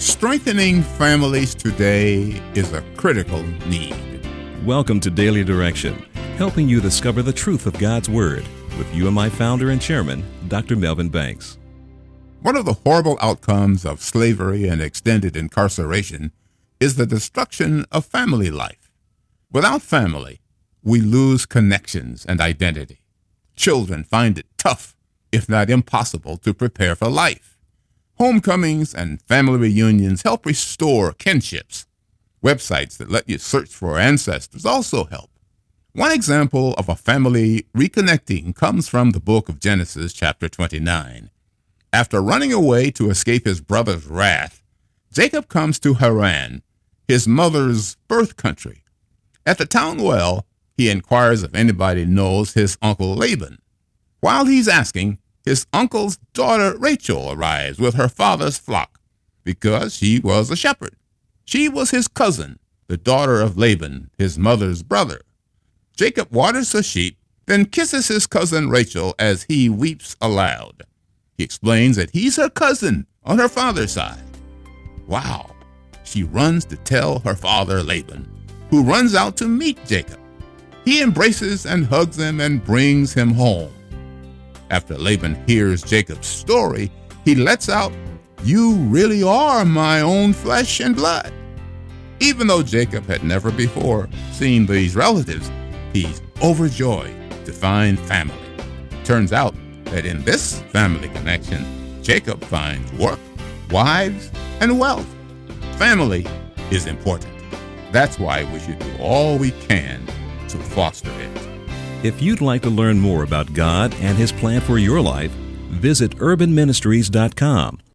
Strengthening families today is a critical need. Welcome to Daily Direction, helping you discover the truth of God's Word with UMI founder and chairman, Dr. Melvin Banks. One of the horrible outcomes of slavery and extended incarceration is the destruction of family life. Without family, we lose connections and identity. Children find it tough, if not impossible, to prepare for life. Homecomings and family reunions help restore kinships. Websites that let you search for ancestors also help. One example of a family reconnecting comes from the book of Genesis, chapter 29. After running away to escape his brother's wrath, Jacob comes to Haran, his mother's birth country. At the town well, he inquires if anybody knows his uncle Laban. While he's asking, his uncle's daughter Rachel arrives with her father's flock because she was a shepherd. She was his cousin, the daughter of Laban, his mother's brother. Jacob waters her sheep, then kisses his cousin Rachel as he weeps aloud. He explains that he's her cousin on her father's side. Wow! She runs to tell her father Laban, who runs out to meet Jacob. He embraces and hugs him and brings him home. After Laban hears Jacob's story, he lets out, "You really are my own flesh and blood." Even though Jacob had never before seen these relatives, he's overjoyed to find family. Turns out that in this family connection, Jacob finds work, wives, and wealth. Family is important. That's why we should do all we can to foster it. If you'd like to learn more about God and His plan for your life, visit urbanministries.com